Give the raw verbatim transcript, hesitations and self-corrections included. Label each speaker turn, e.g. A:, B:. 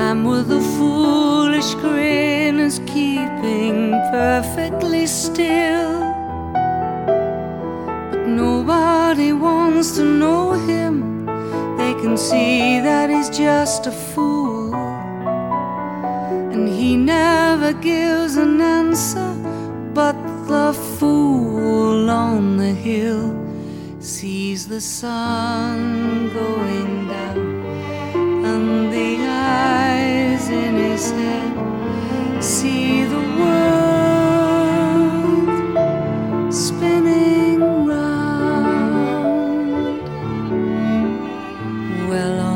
A: man with a foolish grin is keeping perfectly still, but nobody wants to know him. They can see that he's just a fool, and he never gives an answer. But the fool on the hill sees the sun going down